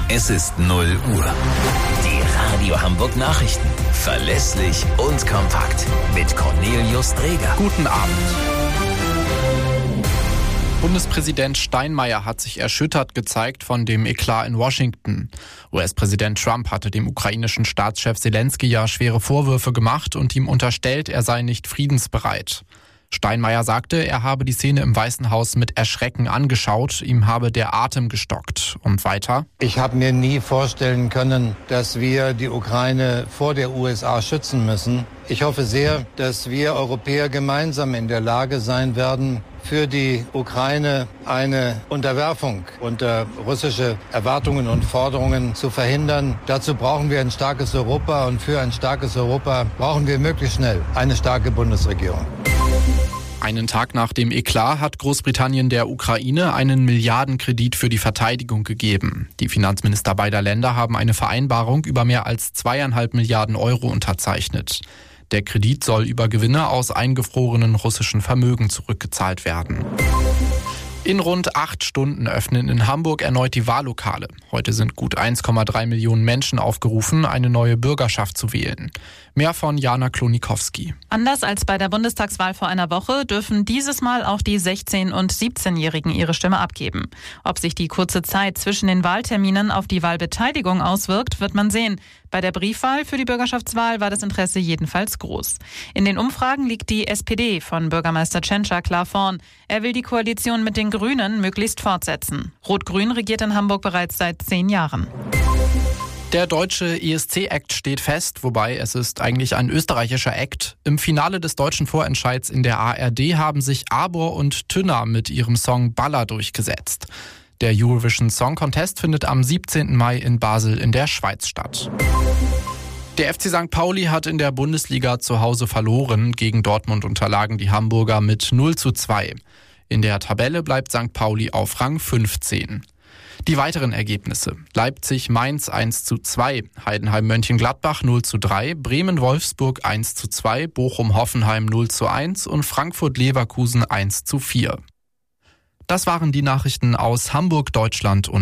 Es ist 0 Uhr. Die Radio Hamburg Nachrichten. Verlässlich und kompakt. Mit Cornelius Dreger. Guten Abend. Bundespräsident Steinmeier hat sich erschüttert gezeigt von dem Eklat in Washington. US-Präsident Trump hatte dem ukrainischen Staatschef Selenskyj ja schwere Vorwürfe gemacht und ihm unterstellt, er sei nicht friedensbereit. Steinmeier sagte, er habe die Szene im Weißen Haus mit Erschrecken angeschaut, ihm habe der Atem gestockt. Und weiter: Ich habe mir nie vorstellen können, dass wir die Ukraine vor der USA schützen müssen. Ich hoffe sehr, dass wir Europäer gemeinsam in der Lage sein werden, für die Ukraine eine Unterwerfung unter russische Erwartungen und Forderungen zu verhindern. Dazu brauchen wir ein starkes Europa, und für ein starkes Europa brauchen wir möglichst schnell eine starke Bundesregierung. Einen Tag nach dem Eklat hat Großbritannien der Ukraine einen Milliardenkredit für die Verteidigung gegeben. Die Finanzminister beider Länder haben eine Vereinbarung über mehr als 2,5 Milliarden Euro unterzeichnet. Der Kredit soll über Gewinne aus eingefrorenen russischen Vermögen zurückgezahlt werden. In rund 8 Stunden öffnen in Hamburg erneut die Wahllokale. Heute sind gut 1,3 Millionen Menschen aufgerufen, eine neue Bürgerschaft zu wählen. Mehr von Jana Klonikowski. Anders als bei der Bundestagswahl vor einer Woche dürfen dieses Mal auch die 16- und 17-Jährigen ihre Stimme abgeben. Ob sich die kurze Zeit zwischen den Wahlterminen auf die Wahlbeteiligung auswirkt, wird man sehen. Bei der Briefwahl für die Bürgerschaftswahl war das Interesse jedenfalls groß. In den Umfragen liegt die SPD von Bürgermeister Tschentscher klar vorn. Er will die Koalition mit den Grünen möglichst fortsetzen. Rot-Grün regiert in Hamburg bereits seit 10 Jahren. Der deutsche ESC-Act steht fest, wobei es ist eigentlich ein österreichischer Act. Im Finale des deutschen Vorentscheids in der ARD haben sich Arbor und Tünner mit ihrem Song Baller durchgesetzt. Der Eurovision Song Contest findet am 17. Mai in Basel in der Schweiz statt. Der FC St. Pauli hat in der Bundesliga zu Hause verloren. Gegen Dortmund unterlagen die Hamburger mit 0:2. In der Tabelle bleibt St. Pauli auf Rang 15. Die weiteren Ergebnisse: Leipzig-Mainz 1:2, Heidenheim-Mönchengladbach 0:3, Bremen-Wolfsburg 1:2, Bochum-Hoffenheim 0:1 und Frankfurt-Leverkusen 1:4. Das waren die Nachrichten aus Hamburg, Deutschland und